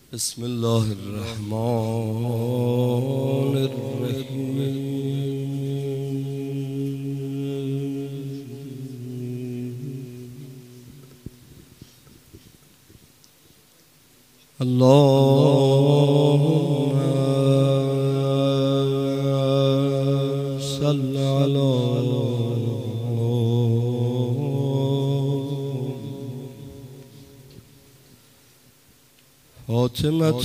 بسم الله الرحمن الرحیم. اللهم صل على فاطمة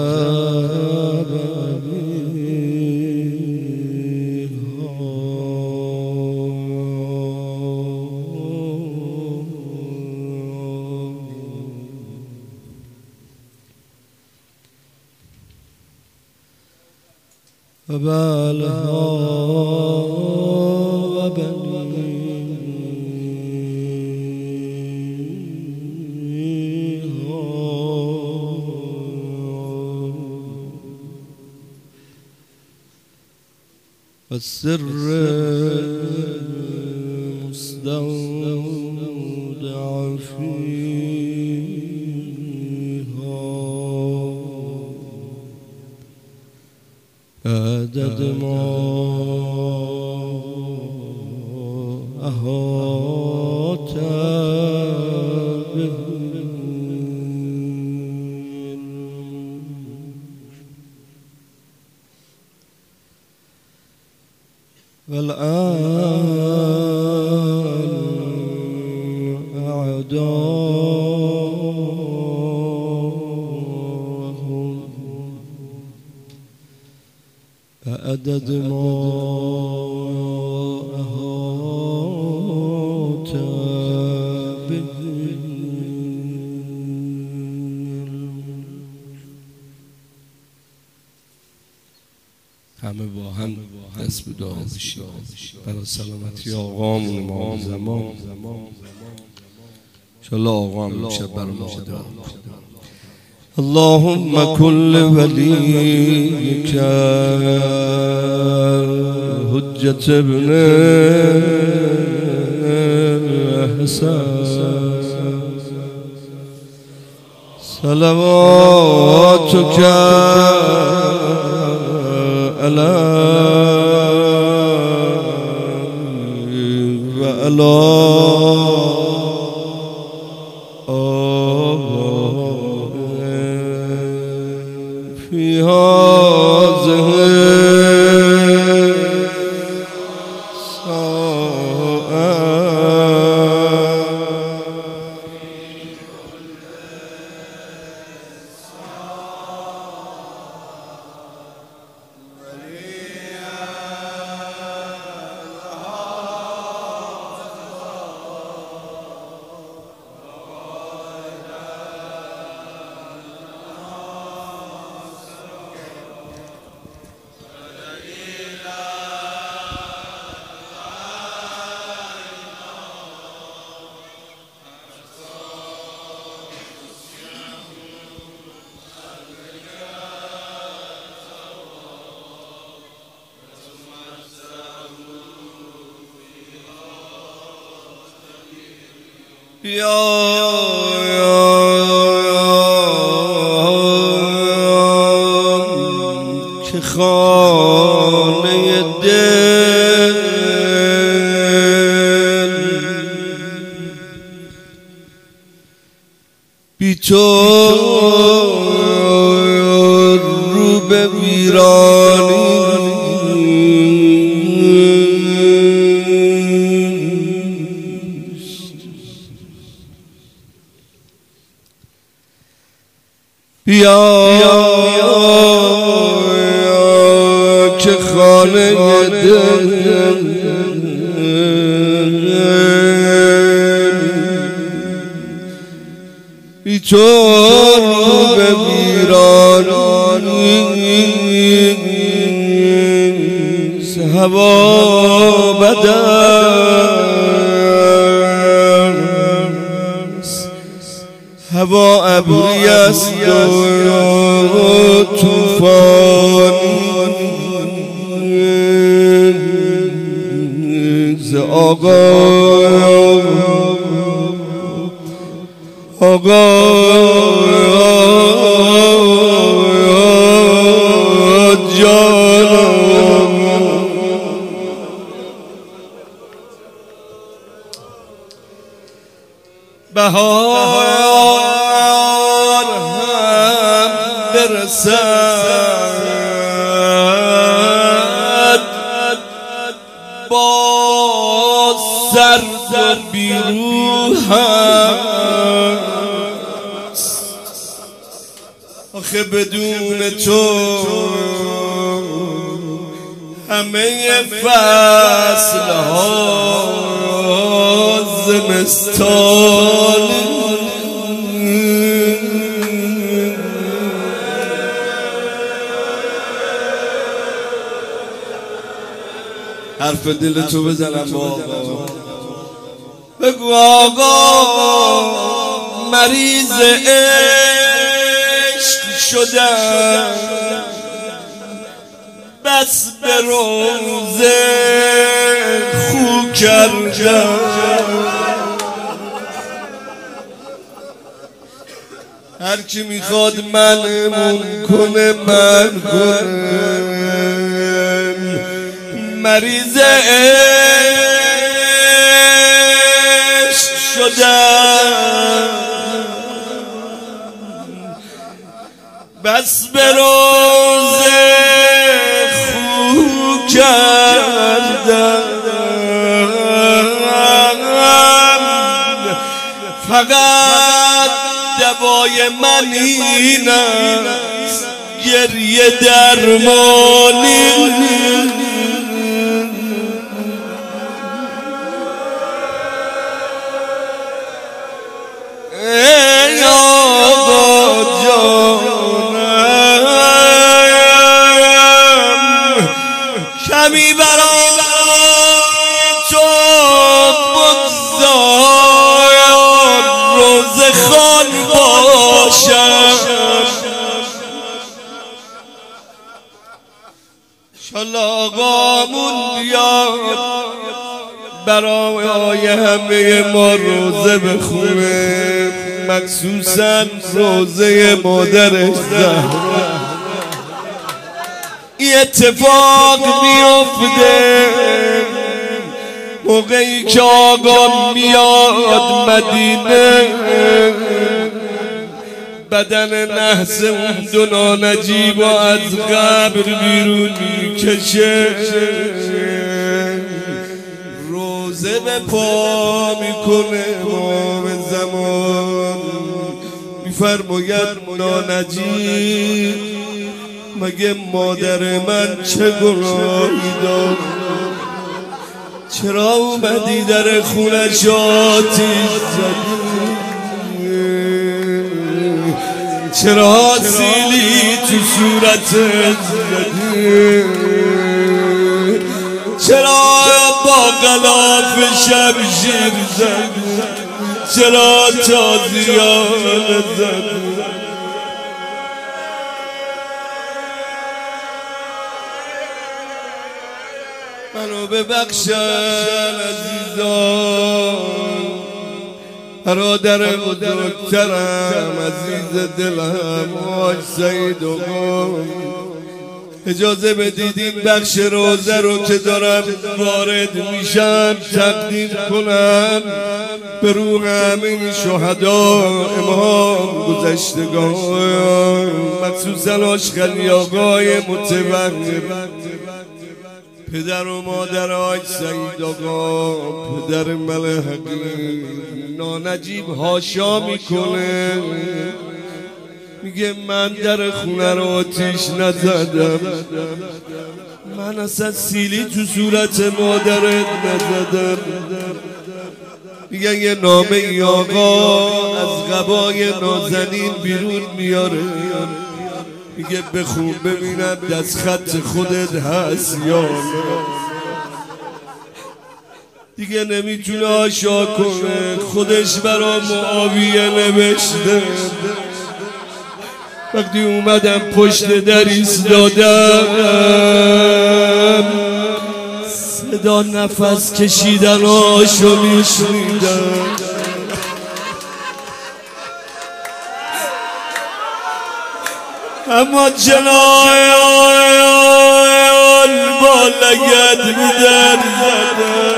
وبالها وبنيها والسر المستودع فيها عدد ما أحاط به والآن أعداءهم عدد ما أحاط به. همه با هم دست به دعا بشیم برای سلامتی آقامون امام زمان. انشاءالله آقا هم میشه برای ما دعا. اللهم كل وليك حجة ابن الحسن صلواتك عليه وعلى في هذه که خانه دل بی تو رو به ویرانی بیا که خانه دل بی تو رو به ویرانی هوا بدست هوا ابری است و طوفانی ز آقا آقا جانم بهار هم برسد با سرد و بیروحم آخه بدون تو همه فصل ها زمستان حرف دل تو بزنم بابا بگو آقا مریض عشق شدم بس به روزه خو کردم هر کی میخواد منمون کنه من کنم مریض عشق شدم بس به روزه خو کردم فقط دوای من این است گریه درمانی ای آقا جانم کمی برای تو بگذار روزه خوان باشم انشالله آقامون بیاد برای همه ما روزه بخونه مخصوصا روزه مادرش زهرا این اتفاق میفته موقعی که آقا میاد مدینه بدن نحس اون دو نانجیب از قبر بیرون میکشه روزه به پا میکنه امام زمان میفرماید نانجیب مگه مادر من چه گناهی داشت چرا اومدی در خونش آتیش زدی چرا سیلی تو صورتت زدی چرا با غلاف شمشیر زدی چرا تازیان زدی منو ببخشن عزیزان برادر بزرگترم عزیز دلم آج سعید آقا اجازه بدید این بخش روزه رو که دارم وارد میشم تقدیم کنم به روح همین شهدا امام گذشتگان مخصوصا آشخلی آقای متوقف پدر و مادر آج سعید آقا پدر ملحقی نانجیب هاشا میکنه میگه من در خونه رو آتیش نزدم من اصلا سیلی تو صورت مادرت نزدم میگه یه نامه ای آقا از قبای نازنین بیرون میاره میگه بخون ببینم دست خط خودت هست یا نه دیگه نمیتونه آشا کنه خودش برا معاویه نوشته وقتی اومدم پشت در ایستادم صدا نفس کشیدن آشو میشنیدم اما جنایان با لگد در زده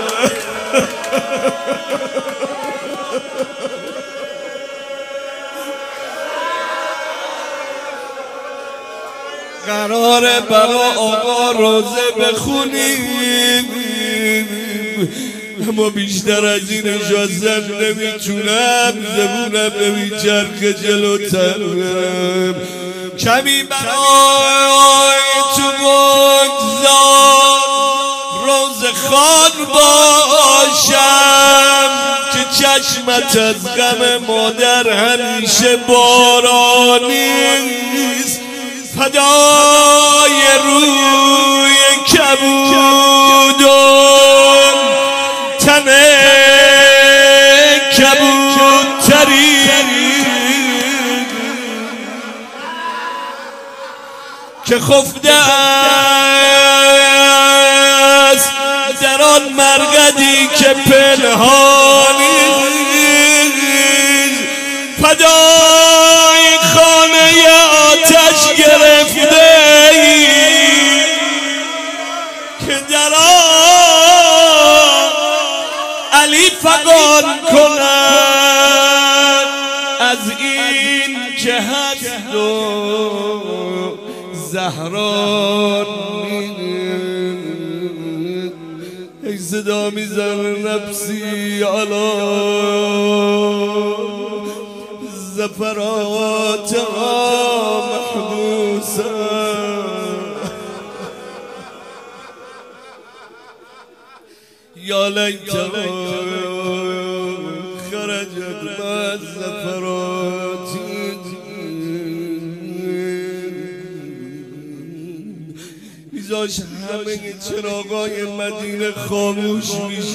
قراره برا آقا روزه بخونیم، اما بیشتر از این اجازه نمیتونم، زبونم نمیچرخه جلوتر برم. کمی برای تو بگذار روزه خوان باشم که چشمت از غم مادر همیشه بارانیست. فدای روی کبودم تن کبودتری که خفته است در آن مرقدی که پنهانی. فدای خانه آتش گرفته که در آن علی فغان کند از این که هست و زهرا ای صدا میزنه نفسی علا زفراتها محبوسه یا لیتها خرجت مع زفراتی. میذاش همه چراغای مدینه خاموش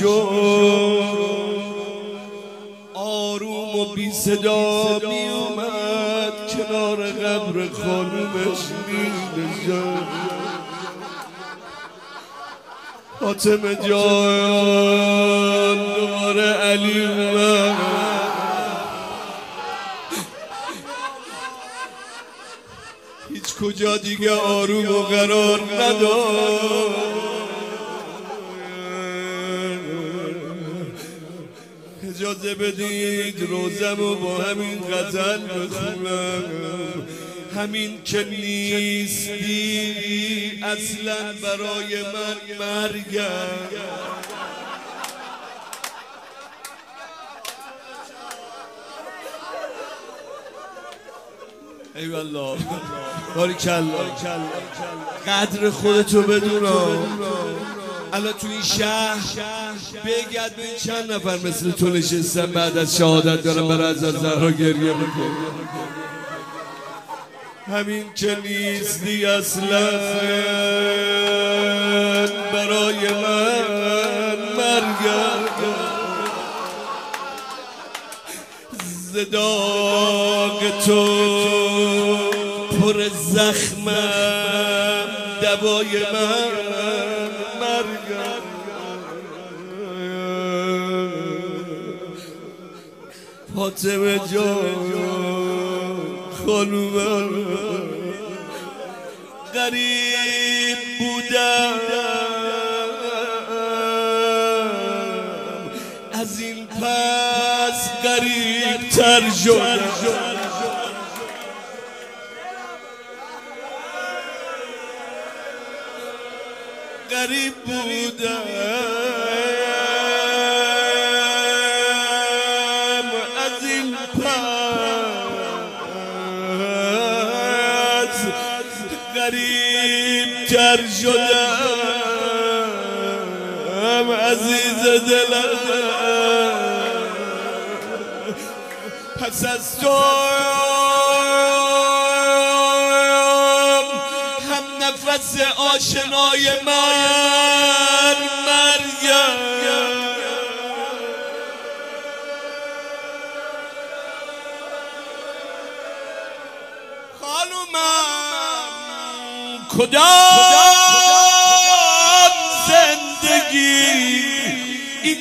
میشد، آروم و بی صدا می اومد کنار قبر خانومش می نشست. فاطمه جان دوباره علی اومد، هیچ کجا دیگه آروم و قرار نداشت. اجازه بدید روزمو با همین غزل بخونم. همین که نیستی اصلا برای من مرگم. ای والله باریکالله، قدر خودتو بدونم. الان تو این شهر بگرد ببین چند نفر مثل تو نشستن بعد از شهادت دارن برای حضرت زهرا گریه میکنن. همین که نیستی اصلا برای من مرگم. زداغ تو پر زخمم، دوای من مرگم. فاطمه جان خانومم، غریب بودم از این پس غریب تر شدم. غریب بودم از این پس غریب تر شدم. عزیز دلم پس از تو هم نفس آشنای من مرگم. خانومم کدام زندگی این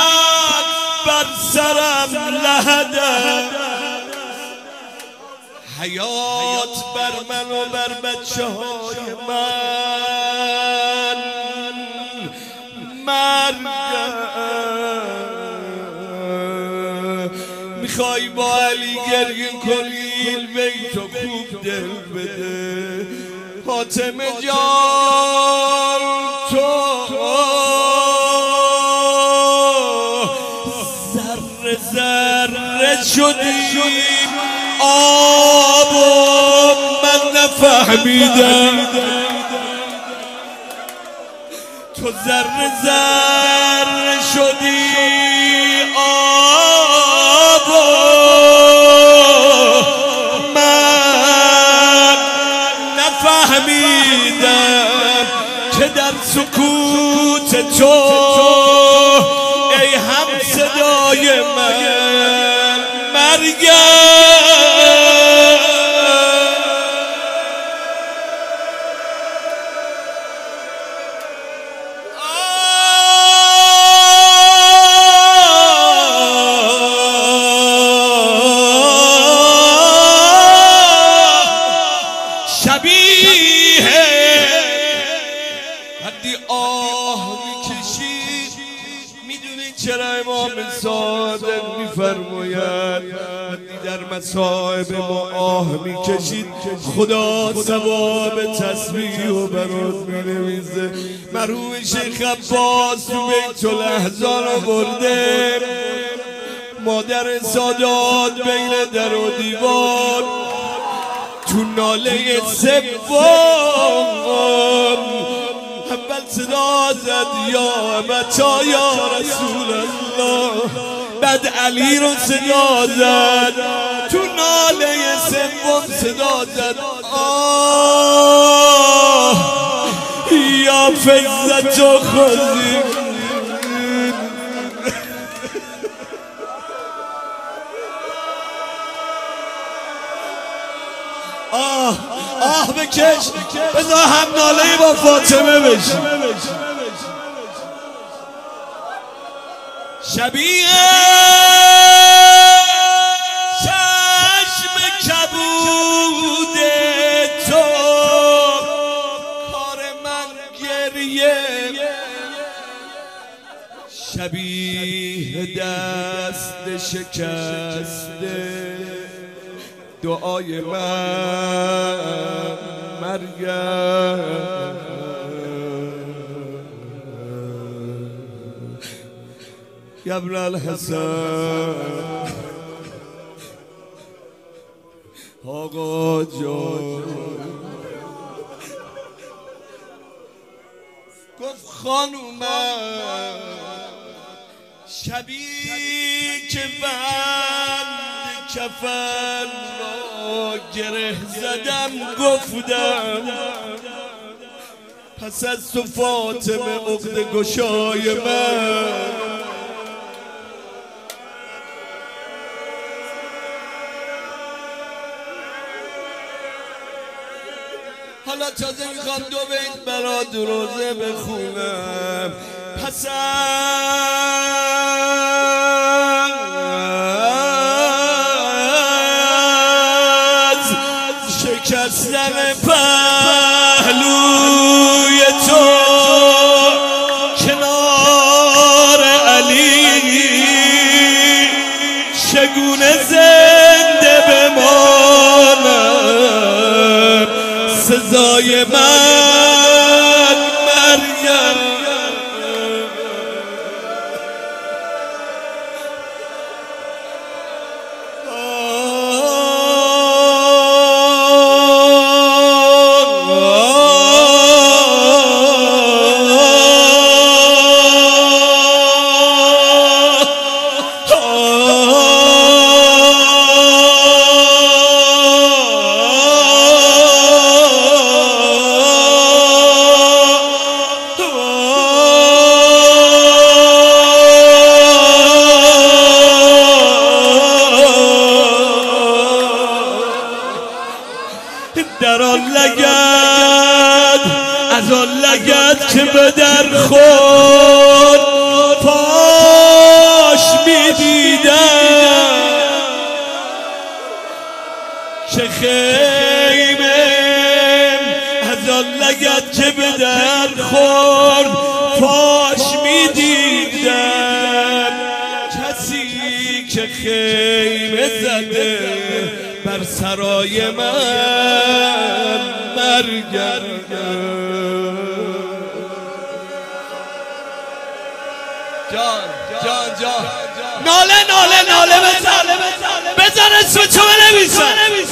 سقف بر سرم لحده، حیات بر من و بر بچه های من مرگم. میخوای با علی گریه کنی بیتو خوب دل بده فاطمه جان تو ذره ذره شدی آب و من نفهمیدم تو ذره ذره شدی آب و من نفهمیدم که در سکوت تو ای هم صدای من مرگم. شبیه وقتی آه میکشی میدونی چرا امام صادق میفرماید وقتی در مصائب ما آه میکشید خدا ثواب تسبیح و برات مینویسه. مرحوم شیخ عباس تو بیت الاحزان رو برده مادر سادات بین در و دیوار تو ناله سوم اول صدا زد یا متا یا رسول الله بعد علی رو صدا زد تو ناله سوم صدا زد آه یا فزت و خودی. آه بکش بذار هم ناله با فاطمه بشی. شبیه چشم کبود تو کار من گریه شبیه دست شکسته دعای من مرگم. یا ابن الحسن آقا جان گفت خانومم شبیه که بند کفن را گره زدم گفتم پس از تو فاطمه عقده گشای من. حالا تازه میخوام دو بیت برات روزه بخونم. پس از شکستن پهلوی تو کنار علی چگونه زنده بمانم سزای من مریم. در آن لگد از آن لگد که به در خود پاش میدیدم چه خیمه از آن لگد که به در خورد فاش میدیدم کسی که خیمه زده بر سرای من مرگم جان ناله بزن اسم تو بنویسن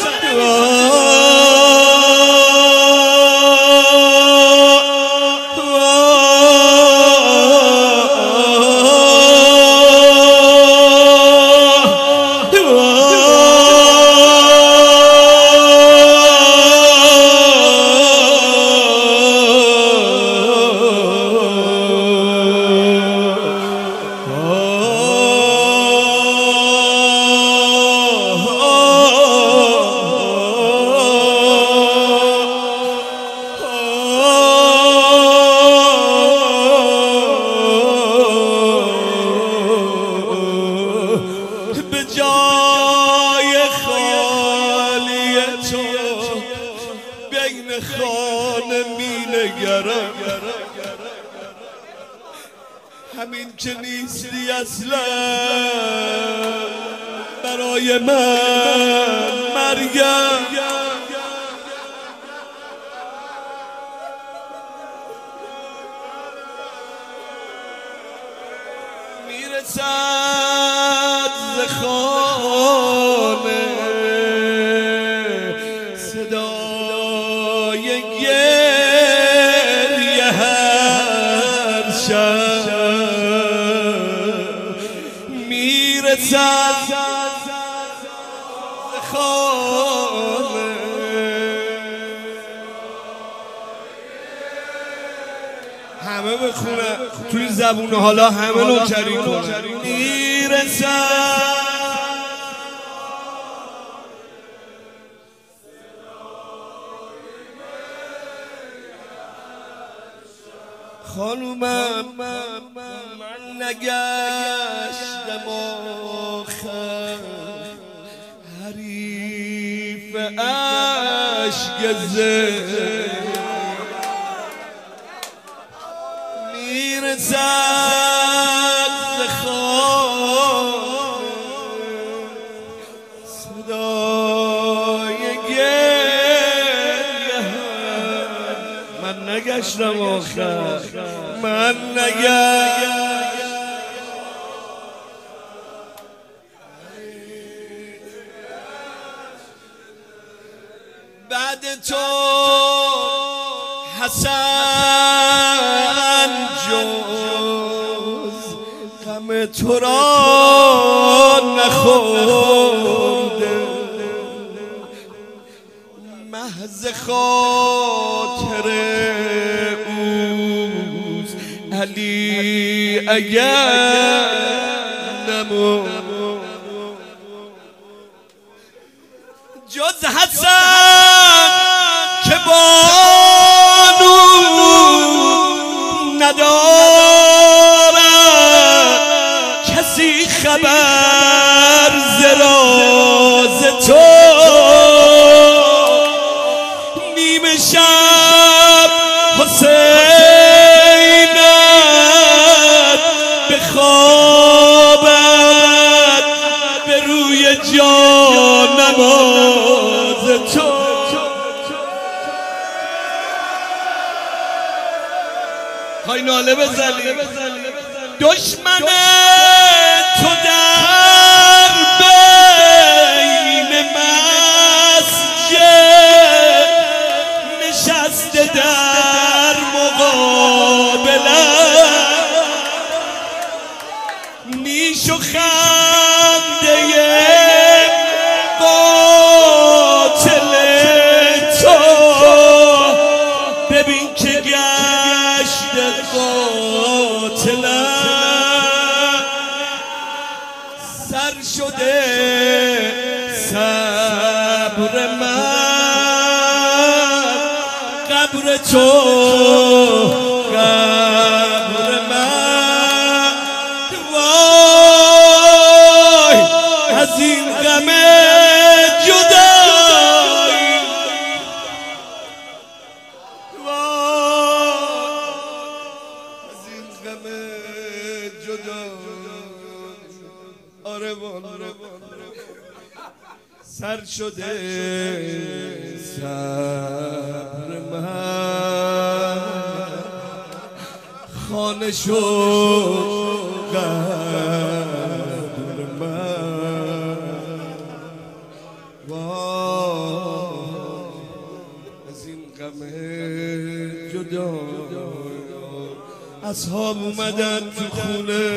خانه می نگرم همین که نیستی اصلا برای من مرگم میرسد ز خانه صدای گریه هر شب میرسد ز خانه همه بخونه توی زبون حالا همه نوکری کنه میرسد خانومم من نگشتم آخر حریف عشق زد میرسد ز خانه صدای گریه من نگشتم آخر من نگشتم بعد تو حسن جز غم تو را نخورده محض خاطر اوست علی اگر نمرد جز حسن که بانو ندارد کسی خبر ز راز تو نیمه شب حسینت بخوابد به روی جانماز تو های ناله بزنی دشمن تو در بین مسجد نشسته در مقابلم نیش و خنده قاتل تو ببین که گشت قاتلم سر شده صبر من قبر تو قبر من وای از این غم جدا سر شده صبر من خانه شد قدر من از این غم جدا اصحاب اومدن تو خونه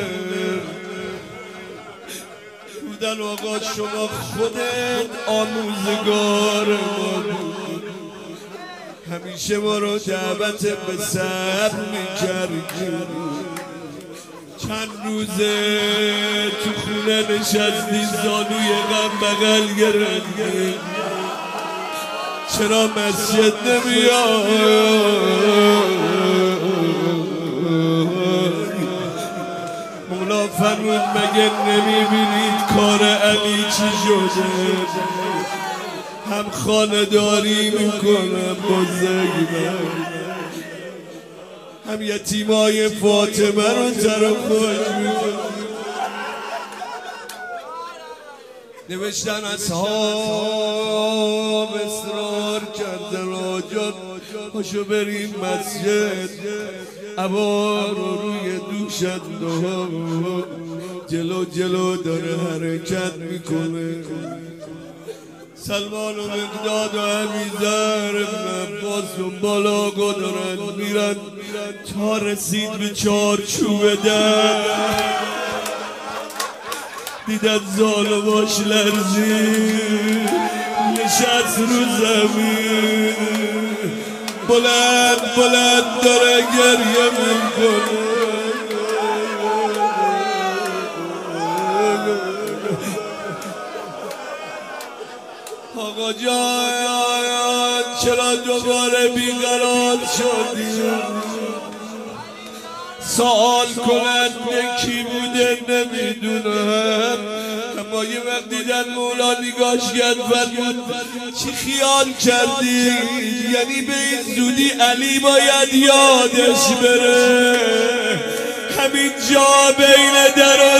بودن آقا شما خودت آموزگار ما بود همیشه ما رو دعوت به صبر میکردی چند روزه تو خونه نشستی زانوی غم بغل گرفتی چرا مسجد نمیای مولا فرمود مگه نمیبینید کار علی چی شده هم خانه‌داری میکنم با زگمه هم یتیمای فاطمه رو طرفش میکنم نوشتن اصحاب اصرار کردن آجان پاشو بریم مسجد عبا رو روی دوشت جلو جلو داره حرکت میکنه سلمان و مقداد و عبیزر ابن عباس و بالاگو دارن میرن تا رسید به چارچوب در دیدن ظالماش لرزید نشست رو زمین بلند بلند داره گریه میکنه آقا جان چرا دوباره بیقرار شدی سوال کننده کی بوده نمیدونم اما یه وقت دیدن مولا نگاش کرد فرمود چی خیال کردی یعنی به این زودی علی باید یادش بره همین جا بین در و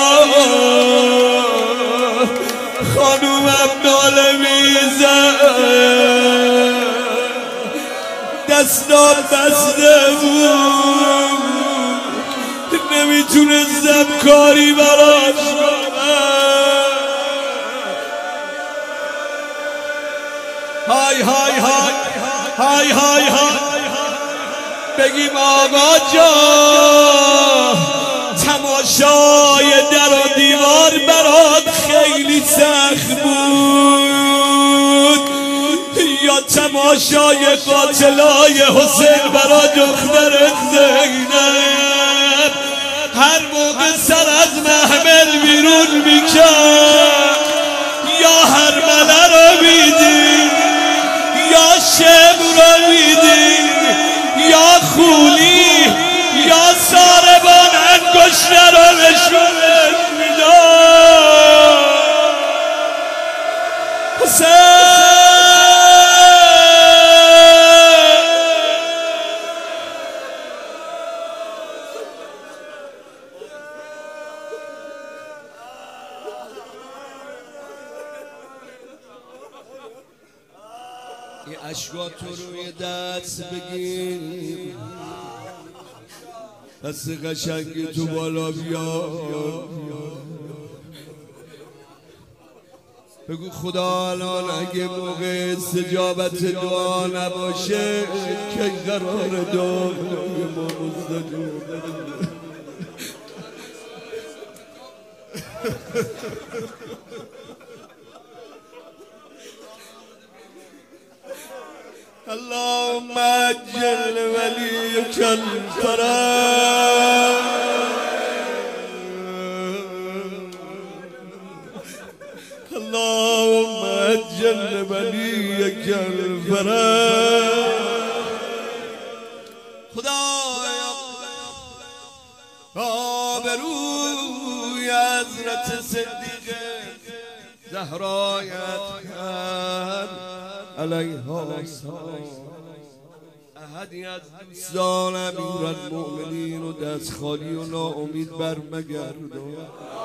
دیوار خانومم ناله میزد دستام بسته بود نمیتونستم کاری براش کنم های های های های های های بگیم آقا جان تماشای در و دیوار برات خیلی سخت بود یا تماشای قاتلای حسین برا دختر زینب هر موقع سر از محمل بیرون میکرد یا هرمله رو میدید یا شم رو میدید یا خولی یا ساربان انگشتر رو نشونت میداد حسین این اشکات رو روی دست بگیر دست قشنگ تو بالا بیا بگو خدا الان اگه موقع استجابت دعا نباشه که قرار دعا ما مستجاب اللهم اجل وليك الفرج اللهم اجل وليك الفرج خدایا آبروی حضرت صدیقه زهرایت علیها احدی از دوستان امیرالمؤمنین و دست خالی و ناامید برمگردان